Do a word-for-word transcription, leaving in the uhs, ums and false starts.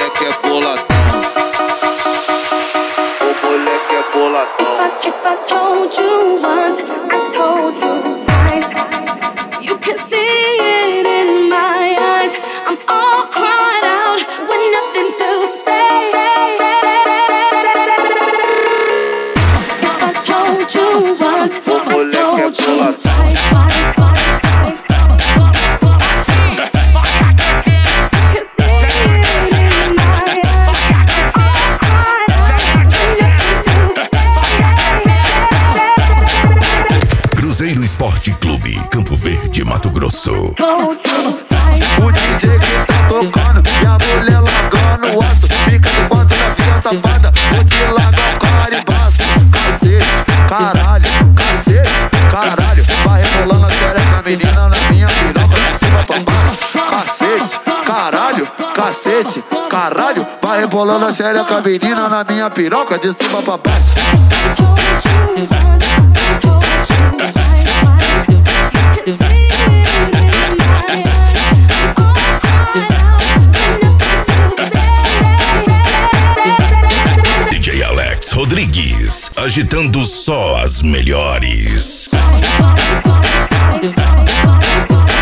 moleque é boladão. O moleque é boladão. If I, if I told you once, I told you twice. You can see it in my eyes. I'm all cried out with nothing to say. If I told you once, I told you twice. Cruzeiro Esporte Clube, Campo Verde, Mato Grosso. O D J que tá tocando e a mulher largando o aço. Fica de quatro na filha safada, vou te largar o carimbaço. Cacete, caralho, cacete, caralho. Vai rebolando a xereca, menina na minha piroca, de cima pra baixo. Cacete, caralho, cacete, caralho. Vai rebolando a xereca, menina na minha piroca, de cima pra baixo. D J Alex Rodrigues, agitando só as melhores.